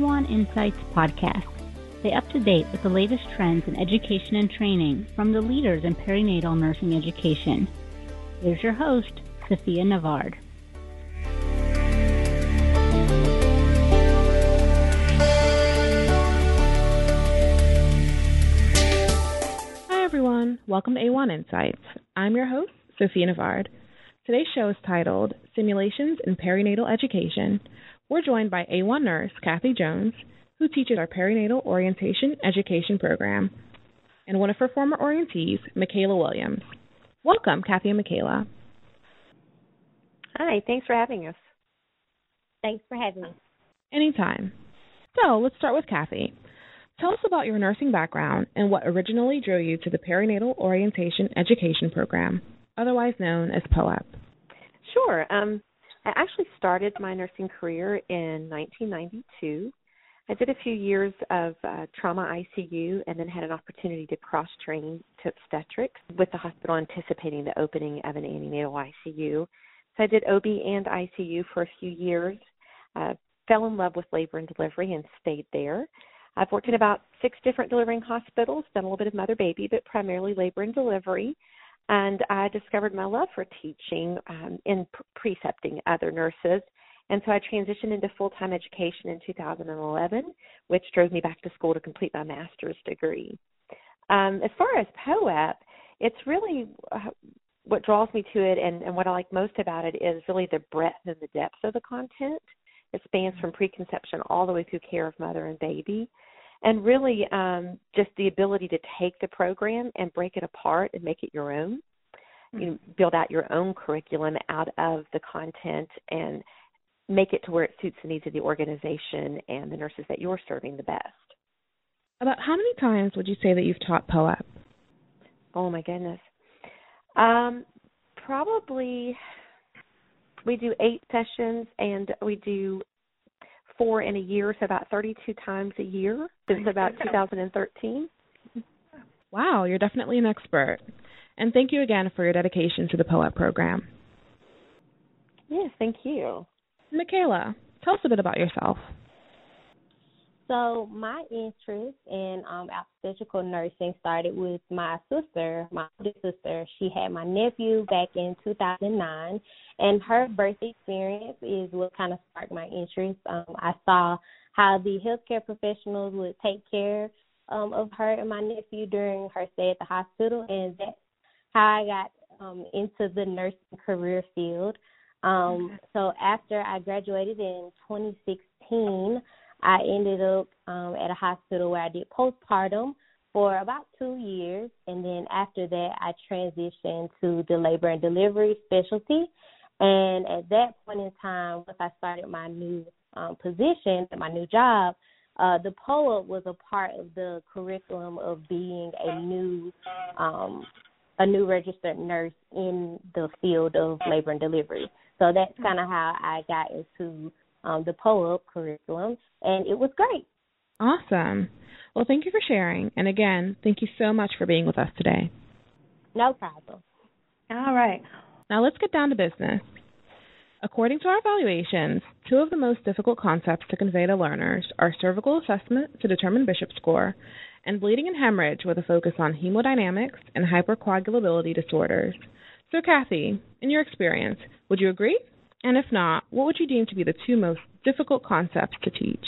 A1 Insights podcast. Stay up to date with the latest trends in education and training from the leaders in perinatal nursing education. Here's your host, Sophia Navard. Hi everyone, welcome to A1 Insights. I'm your host, Sophia Navard. Today's show is titled Simulations in Perinatal Education. We're joined by A1 nurse Kathy Jones, who teaches our Perinatal Orientation Education program, and one of her former orientees, Michaela Williams. Welcome, Kathy and Michaela. Hi, thanks for having us. Thanks for having me. Anytime. So let's start with Kathy. Tell us about your nursing background and what originally drew you to the Perinatal Orientation Education program, otherwise known as POEP. Sure. I actually started my nursing career in 1992. I did a few years of trauma ICU and then had an opportunity to cross-train to obstetrics with the hospital anticipating the opening of an antenatal ICU. So I did OB and ICU for a few years, fell in love with labor and delivery and stayed there. I've worked in about 6 different delivering hospitals, done a little bit of mother-baby, but primarily labor and delivery. And I discovered my love for teaching in precepting other nurses. And so I transitioned into full-time education in 2011, which drove me back to school to complete my master's degree. As far as POEP, it's really what draws me to it and what I like most about it is really the breadth and the depth of the content. It spans from preconception all the way through care of mother and baby. And really just the ability to take the program and break it apart and make it your own. You know, build out your own curriculum out of the content and make it to where it suits the needs of the organization and the nurses that you're serving the best. About how many times would you say that you've taught POEP? Oh, my goodness. Probably we do 8 sessions and we do 4 in a year, so about 32 times a year since about 2013. Wow, you're definitely an expert. And thank you again for your dedication to the POEP program. Yes, thank you. Michaela, tell us a bit about yourself. So my interest in obstetrical nursing started with my sister, my older sister. She had my nephew back in 2009, and her birth experience is what kind of sparked my interest. I saw how the healthcare professionals would take care of her and my nephew during her stay at the hospital, and that's how I got into the nursing career field. So after I graduated in 2016, I ended up at a hospital where I did postpartum for about 2 years, and then after that, I transitioned to the labor and delivery specialty. And at that point in time, once I started my new position, my new job, the POEP was a part of the curriculum of being a new registered nurse in the field of labor and delivery. So that's kind of how I got into the POEP curriculum, and it was great. Awesome. Well, thank you for sharing. And again, thank you so much for being with us today. No problem. All right. Now let's get down to business. According to our evaluations, 2 of the most difficult concepts to convey to learners are cervical assessment to determine Bishop score and bleeding and hemorrhage with a focus on hemodynamics and hypercoagulability disorders. So, Kathy, in your experience, would you agree? And if not, what would you deem to be the 2 most difficult concepts to teach?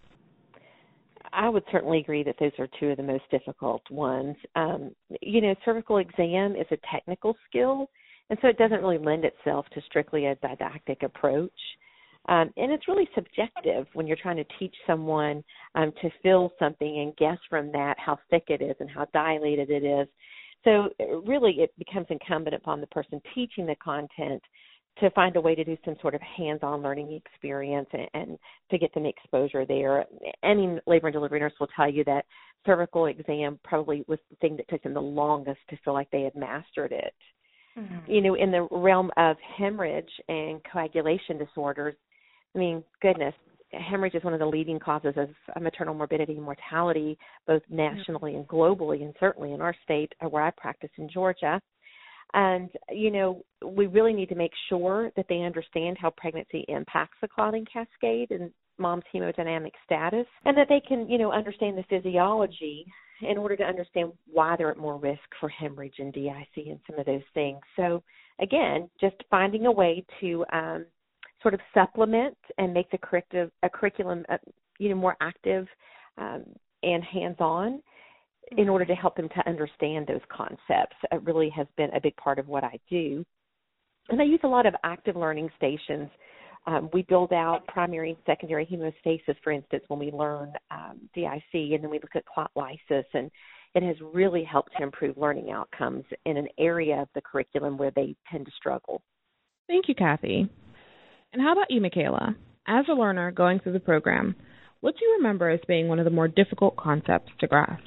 I would certainly agree that those are 2 of the most difficult ones. Cervical exam is a technical skill, and so it doesn't really lend itself to strictly a didactic approach. And it's really subjective when you're trying to teach someone to feel something and guess from that how thick it is and how dilated it is. So really it becomes incumbent upon the person teaching the content to find a way to do some sort of hands-on learning experience and to get them exposure there. Any labor and delivery nurse will tell you that cervical exam probably was the thing that took them the longest to feel like they had mastered it. Mm-hmm. In the realm of hemorrhage and coagulation disorders, I mean, goodness, hemorrhage is one of the leading causes of maternal morbidity and mortality, both nationally and globally, and certainly in our state where I practice in Georgia. And, we really need to make sure that they understand how pregnancy impacts the clotting cascade. And mom's hemodynamic status, and that they can, understand the physiology in order to understand why they're at more risk for hemorrhage and DIC and some of those things. So, again, just finding a way to sort of supplement and make the curriculum, more active and hands-on in order to help them to understand those concepts. It really has been a big part of what I do. And I use a lot of active learning stations. We build out primary and secondary hemostasis, for instance, when we learn DIC, and then we look at clot lysis, and it has really helped to improve learning outcomes in an area of the curriculum where they tend to struggle. Thank you, Kathy. And how about you, Michaela? As a learner going through the program, what do you remember as being one of the more difficult concepts to grasp?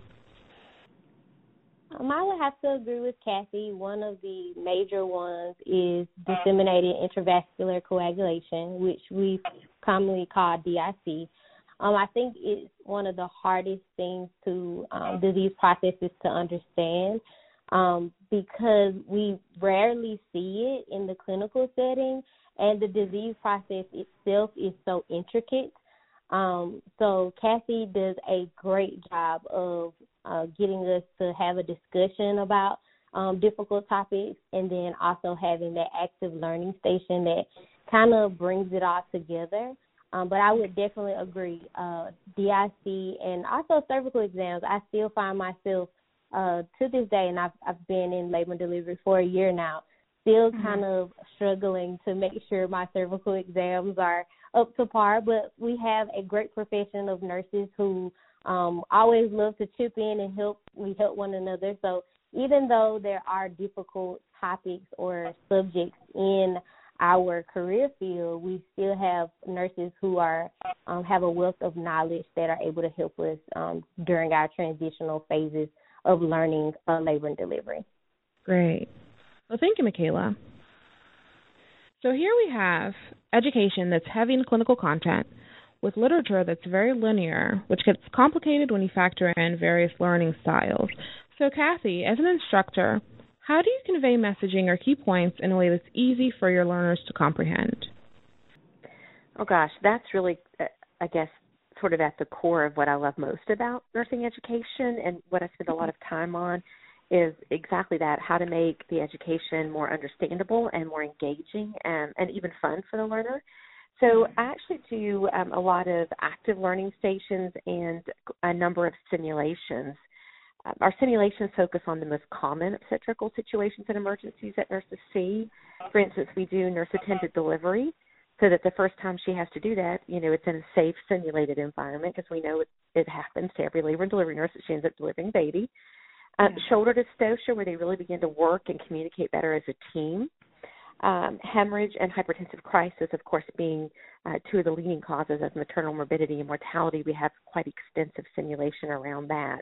I would have to agree with Kathy. One of the major ones is disseminated intravascular coagulation, which we commonly call DIC. I think it's one of the hardest things to disease processes to understand because we rarely see it in the clinical setting, and the disease process itself is so intricate. So Kathy does a great job of getting us to have a discussion about difficult topics, and then also having that active learning station that kind of brings it all together. But I would definitely agree, DIC and also cervical exams, I still find myself to this day, and I've been in labor and delivery for a year now, still kind of struggling to make sure my cervical exams are up to par. But we have a great profession of nurses who always love to chip in and help. We help one another. So even though there are difficult topics or subjects in our career field, we still have nurses who are have a wealth of knowledge that are able to help us during our transitional phases of learning labor and delivery. Great. Well, thank you, Michaela. So here we have education that's heavy in clinical content with literature that's very linear, which gets complicated when you factor in various learning styles. So, Kathy, as an instructor, how do you convey messaging or key points in a way that's easy for your learners to comprehend? Oh, gosh, that's really, I guess, sort of at the core of what I love most about nursing education, and what I spend a lot of time on is exactly that, how to make the education more understandable and more engaging and even fun for the learner. So I actually do a lot of active learning stations and a number of simulations. Our simulations focus on the most common obstetrical situations and emergencies that nurses see. For instance, we do nurse-attended delivery, so that the first time she has to do that, it's in a safe, simulated environment, because we know it happens to every labor and delivery nurse that she ends up delivering a baby. Shoulder dystocia, where they really begin to work and communicate better as a team. Hemorrhage and hypertensive crisis, of course, being two of the leading causes of maternal morbidity and mortality. We have quite extensive simulation around that.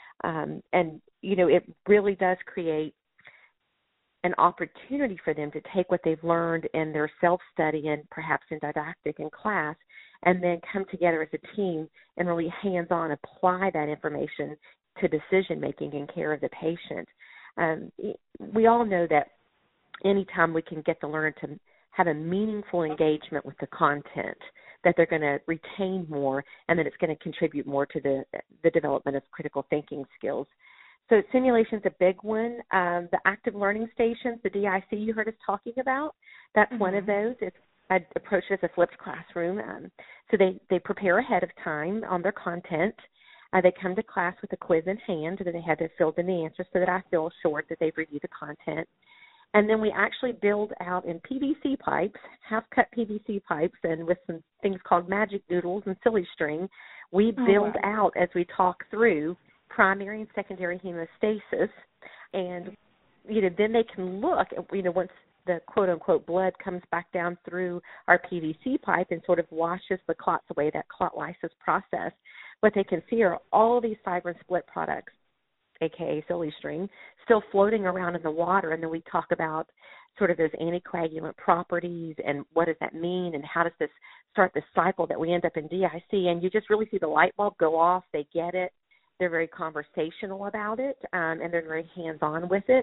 It really does create an opportunity for them to take what they've learned in their self-study and perhaps in didactic in class, and then come together as a team and really hands-on apply that information to decision-making and care of the patient. We all know that anytime we can get the learner to have a meaningful engagement with the content, that they're going to retain more, and that it's going to contribute more to the development of critical thinking skills. So simulation's a big one. The active learning stations, the DIC you heard us talking about, that's one of those. I approach it as a flipped classroom. So they prepare ahead of time on their content. They come to class with a quiz in hand, and then they have to fill in the answers so that I feel assured that they've reviewed the content. And then we actually build out in PVC pipes, half-cut PVC pipes, and with some things called magic doodles and silly string, we build out as we talk through primary and secondary hemostasis. And, then they can look, once the quote-unquote blood comes back down through our PVC pipe and sort of washes the clots away, that clot lysis process, what they can see are all these fibrin split products, aka silly string, still floating around in the water. And then we talk about sort of those anticoagulant properties and what does that mean, and how does this start the cycle that we end up in DIC. And you just really see the light bulb go off. They get it. They're very conversational about it, and they're very hands-on with it.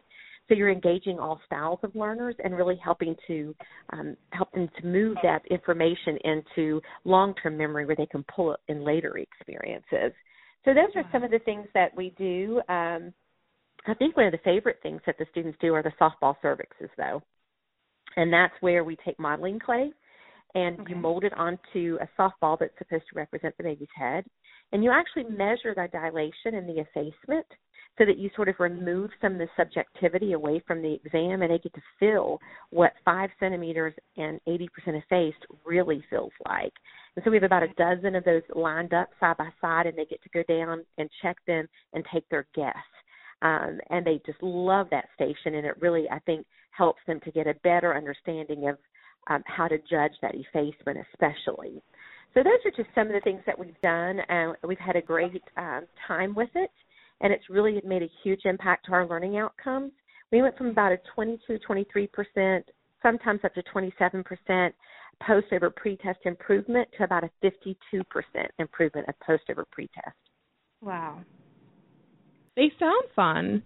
So you're engaging all styles of learners and really helping to help them to move that information into long-term memory where they can pull it in later experiences. So those are some of the things that we do. I think one of the favorite things that the students do are the softball cervixes, though. And that's where we take modeling clay and you mold it onto a softball that's supposed to represent the baby's head. And you actually measure the dilation and the effacement so that you sort of remove some of the subjectivity away from the exam, and they get to feel what 5 centimeters and 80% effaced really feels like. And so we have about a dozen of those lined up side by side, and they get to go down and check them and take their guess. And they just love that station, and it really, I think, helps them to get a better understanding of how to judge that effacement especially. So those are just some of the things that we've done. We've had a great time with it, and it's really made a huge impact to our learning outcomes. We went from about a 22-23%, sometimes up to 27% post over pretest improvement to about a 52% improvement of post over pretest. Wow. They sound fun.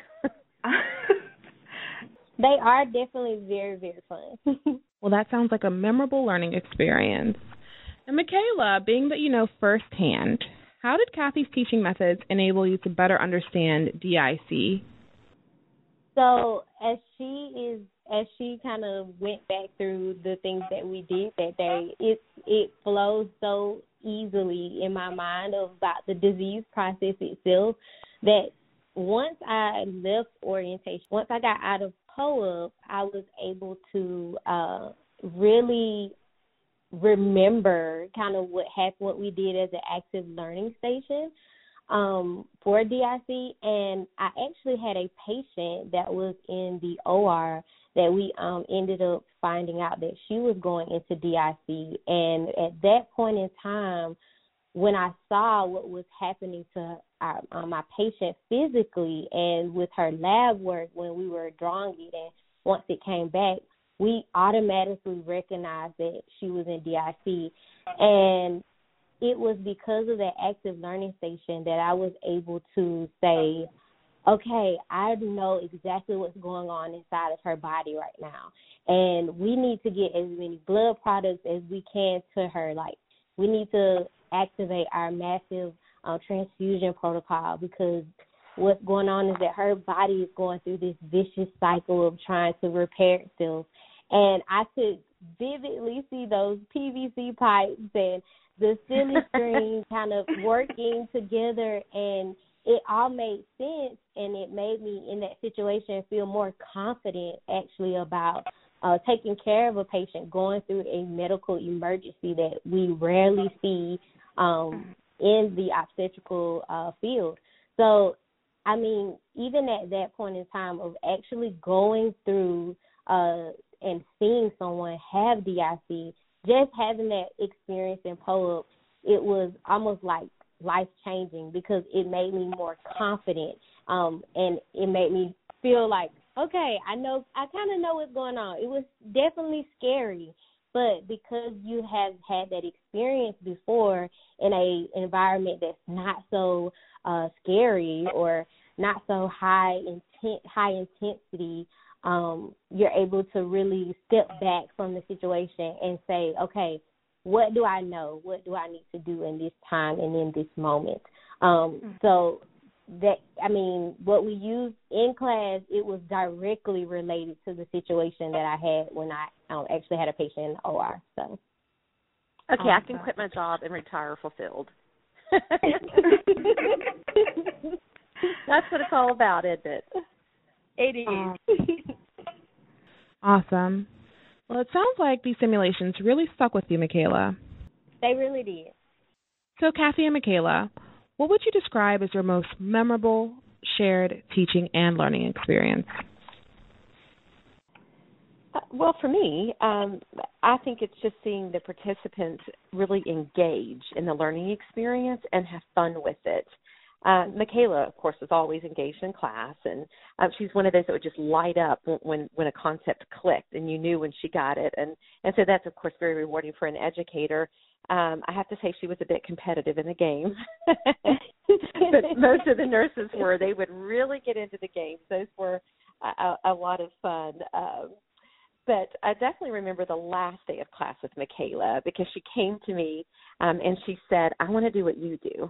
They are definitely very, very fun. Well, that sounds like a memorable learning experience. And Michaela, being that you know firsthand, how did Kathy's teaching methods enable you to better understand DIC? So as she kind of went back through the things that we did that day, it flows so easily in my mind about the disease process itself that once I left orientation, once I got out of POAP, I was able to really remember kind of what we did as an active learning station for DIC. And I actually had a patient that was in the OR that we ended up finding out that she was going into DIC. And at that point in time, when I saw what was happening to my patient physically and with her lab work when we were drawing it, and once it came back, we automatically recognized that she was in DIC. And it was because of that active learning station that I was able to say, okay, I know exactly what's going on inside of her body right now. And we need to get as many blood products as we can to her. Like, we need to activate our massive transfusion protocol, because what's going on is that her body is going through this vicious cycle of trying to repair itself. And I could vividly see those PVC pipes and the silly string kind of working together, and it all made sense, and it made me in that situation feel more confident actually about taking care of a patient going through a medical emergency that we rarely see in the obstetrical field. So, I mean, even at that point in time of actually going through and seeing someone have DIC, just having that experience in POAP, it was almost like life-changing, because it made me more confident, and it made me feel like, okay, I kind of know what's going on. It was definitely scary, but because you have had that experience before in an environment that's not so scary or not so high intensity, you're able to really step back from the situation and say, okay, what do I know? What do I need to do in this time and in this moment? So that, I mean, what we used in class, it was directly related to the situation that I had when I actually had a patient in the OR. So, okay, I can quit my job and retire fulfilled. That's what it's all about, isn't it? It is. Awesome. Well, it sounds like these simulations really stuck with you, Michaela. They really did. So, Kathy and Michaela, what would you describe as your most memorable shared teaching and learning experience? Well, for me, I think it's just seeing the participants really engage in the learning experience and have fun with it. Michaela, of course, was always engaged in class, and she's one of those that would just light up when a concept clicked, and you knew when she got it. And so that's, of course, very rewarding for an educator. I have to say she was a bit competitive in the game, but most of the nurses were. They would really get into the games. Those were a lot of fun. But I definitely remember the last day of class with Michaela because she came to me and she said, I want to do what you do.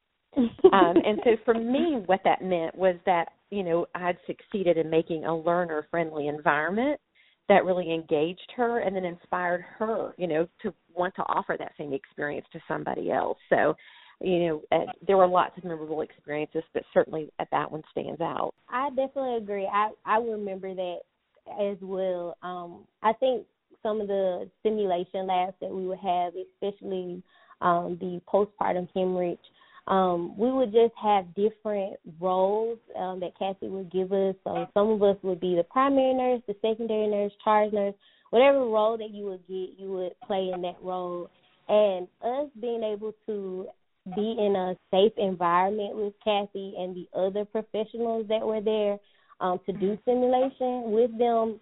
And so for me, what that meant was that, I'd succeeded in making a learner-friendly environment that really engaged her and then inspired her, to want to offer that same experience to somebody else. So, there were lots of memorable experiences, but certainly that one stands out. I definitely agree. I remember that as well. I think some of the simulation labs that we would have, especially the postpartum hemorrhage, we would just have different roles that Kathy would give us. So some of us would be the primary nurse, the secondary nurse, charge nurse, whatever role that you would get, you would play in that role. And us being able to be in a safe environment with Kathy and the other professionals that were there to do simulation with them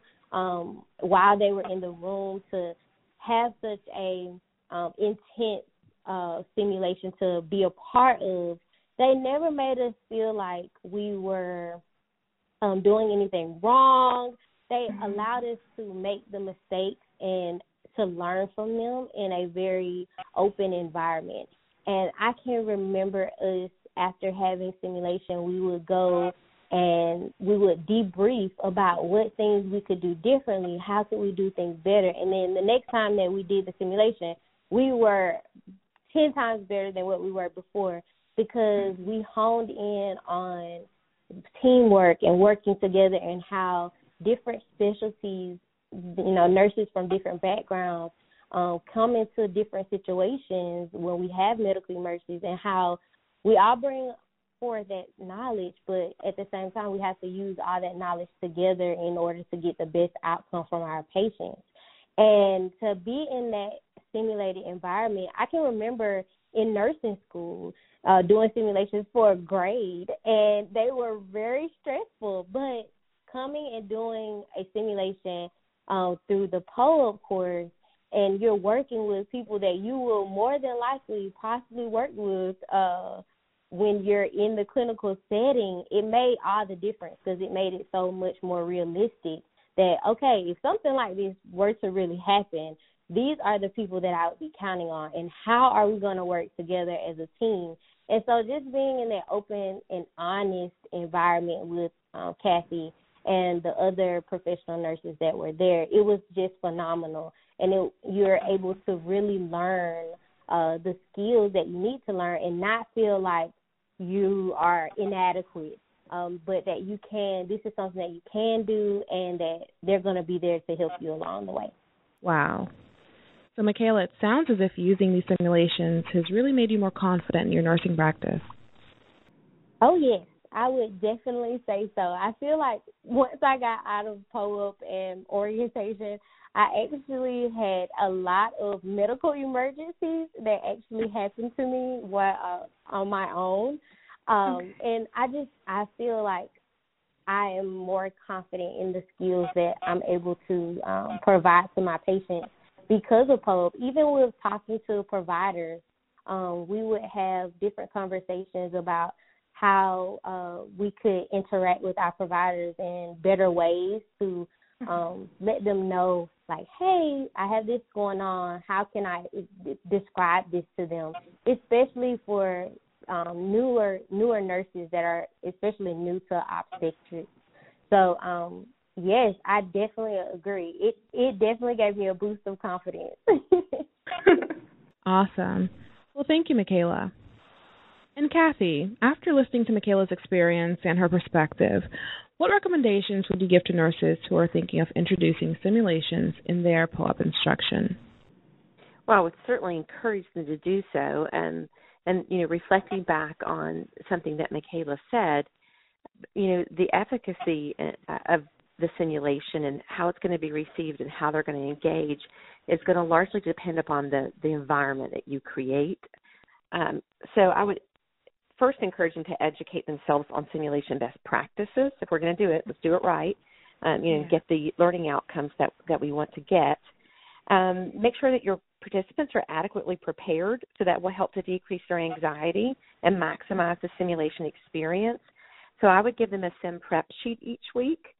while they were in the room, to have such a intense simulation to be a part of, they never made us feel like we were doing anything wrong. They allowed us to make the mistakes and to learn from them in a very open environment. And I can remember us, after having simulation, we would go and we would debrief about what things we could do differently, how could we do things better. And then the next time that we did the simulation, we were 10 times better than what we were before, because we honed in on teamwork and working together, and how different specialties, nurses from different backgrounds come into different situations when we have medical emergencies, and how we all bring forth that knowledge, but at the same time we have to use all that knowledge together in order to get the best outcome from our patients. And to be in that simulated environment, I can remember in nursing school doing simulations for a grade, and they were very stressful, but coming and doing a simulation through the POAP course, and you're working with people that you will more than likely possibly work with when you're in the clinical setting, it made all the difference, because it made it so much more realistic that, okay, if something like this were to really happen, these are the people that I would be counting on, and how are we going to work together as a team? And so just being in that open and honest environment with Kathy and the other professional nurses that were there, it was just phenomenal. And you're able to really learn the skills that you need to learn and not feel like you are inadequate, but that you can, this is something that you can do, and that they're going to be there to help you along the way. Wow. So, Michaela, it sounds as if using these simulations has really made you more confident in your nursing practice. Oh, yes, I would definitely say so. I feel like once I got out of POAP and orientation, I actually had a lot of medical emergencies that actually happened to me on my own. And I feel like I am more confident in the skills that I'm able to provide to my patients because of POAP. Even with talking to providers, we would have different conversations about how we could interact with our providers in better ways to let them know, like, hey, I have this going on. How can I describe this to them, especially for newer nurses that are especially new to obstetrics. So, yes, I definitely agree. It definitely gave me a boost of confidence. Awesome. Well, thank you, Michaela. And Kathy, after listening to Michaela's experience and her perspective, what recommendations would you give to nurses who are thinking of introducing simulations in their POAP instruction? Well, I would certainly encourage them to do so. And reflecting back on something that Michaela said, the efficacy of the simulation and how it's going to be received and how they're going to engage is going to largely depend upon the environment that you create. So I would first encourage them to educate themselves on simulation best practices. If we're going to do it, let's do it right. Get the learning outcomes that we want to get. Make sure that your participants are adequately prepared, so that will help to decrease their anxiety and maximize the simulation experience. So I would give them a sim prep sheet each week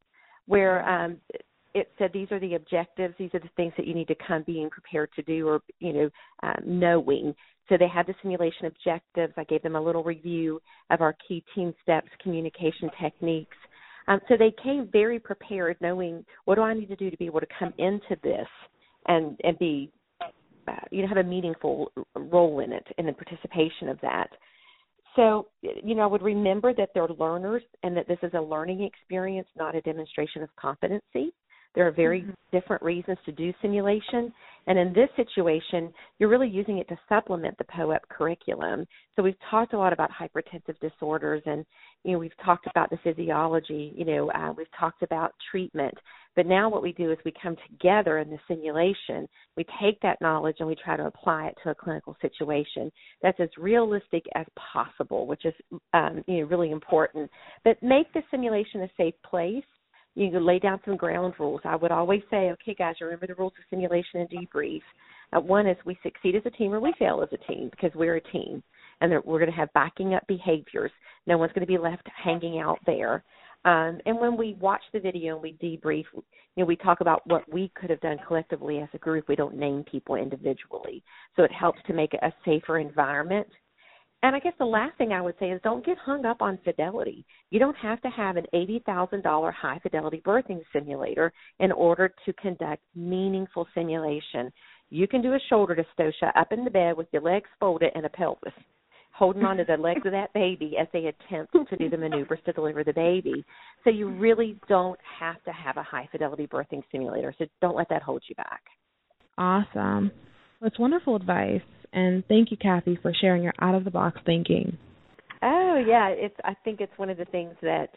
where it said these are the objectives, these are the things that you need to come being prepared to do or, knowing. So they had the simulation objectives. I gave them a little review of our key team steps, communication techniques. So they came very prepared, knowing what do I need to do to be able to come into this and be, have a meaningful role in it and the participation of that. So, I would remember that they're learners and that this is a learning experience, not a demonstration of competency. There are very different reasons to do simulation. And in this situation, you're really using it to supplement the POEP curriculum. So we've talked a lot about hypertensive disorders and, we've talked about the physiology, we've talked about treatment. But now what we do is we come together in the simulation. We take that knowledge and we try to apply it to a clinical situation that's as realistic as possible, which is, really important. But make the simulation a safe place. You can lay down some ground rules. I would always say, okay, guys, remember the rules of simulation and debrief. One is we succeed as a team or we fail as a team because we're a team. And we're going to have backing up behaviors. No one's going to be left hanging out there. And when we watch the video and we debrief, we talk about what we could have done collectively as a group. We don't name people individually. So it helps to make it a safer environment. And I guess the last thing I would say is don't get hung up on fidelity. You don't have to have an $80,000 high-fidelity birthing simulator in order to conduct meaningful simulation. You can do a shoulder dystocia up in the bed with your legs folded and a pelvis, holding on to the legs of that baby as they attempt to do the maneuvers to deliver the baby. So you really don't have to have a high-fidelity birthing simulator, so don't let that hold you back. Awesome. Well, it's wonderful advice. And thank you, Kathy, for sharing your out-of-the-box thinking. Oh, yeah. I think it's one of the things that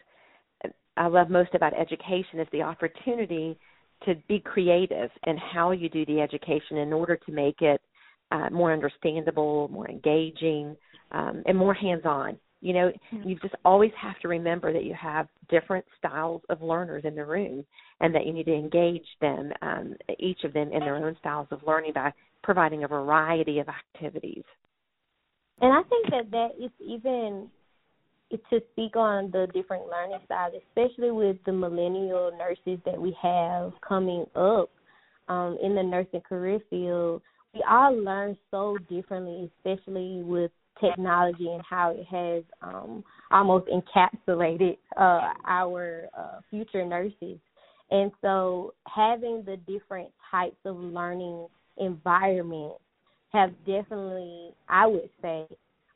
I love most about education is the opportunity to be creative in how you do the education in order to make it more understandable, more engaging, and more hands-on. You just always have to remember that you have different styles of learners in the room and that you need to engage them, each of them in their own styles of learning by providing a variety of activities. And I think that is even to speak on the different learning styles, especially with the millennial nurses that we have coming up in the nursing career field. We all learn so differently, especially with technology and how it has almost encapsulated our future nurses. And so having the different types of learning environments have definitely, I would say,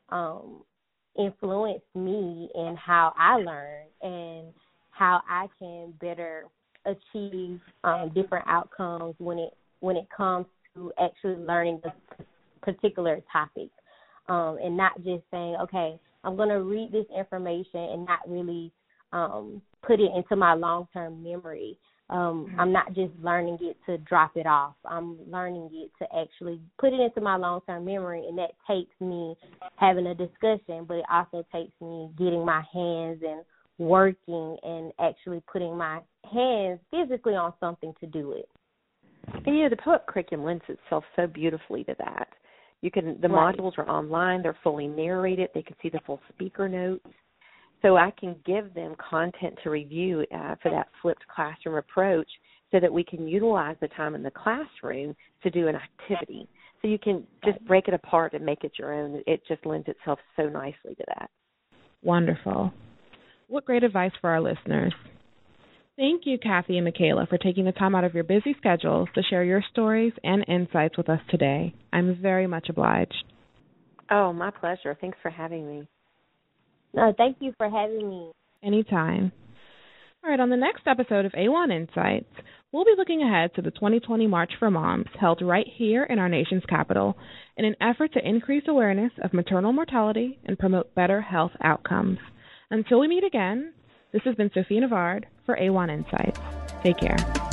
influenced me in how I learn and how I can better achieve different outcomes when it comes to actually learning the particular topic, and not just saying, okay, I'm going to read this information and not really put it into my long-term memory. I'm not just learning it to drop it off. I'm learning it to actually put it into my long-term memory, and that takes me having a discussion, but it also takes me getting my hands and working and actually putting my hands physically on something to do it. And, the POEP curriculum lends itself so beautifully to that. The modules are online. They're fully narrated. They can see the full speaker notes. So I can give them content to review for that flipped classroom approach so that we can utilize the time in the classroom to do an activity. So you can just break it apart and make it your own. It just lends itself so nicely to that. Wonderful. What great advice for our listeners. Thank you, Kathy and Michaela, for taking the time out of your busy schedules to share your stories and insights with us today. I'm very much obliged. Oh, my pleasure. Thanks for having me. No, thank you for having me. Anytime. All right, on the next episode of A1 Insights, we'll be looking ahead to the 2020 March for Moms held right here in our nation's capital in an effort to increase awareness of maternal mortality and promote better health outcomes. Until we meet again, this has been Sophie Navard for A1 Insights. Take care.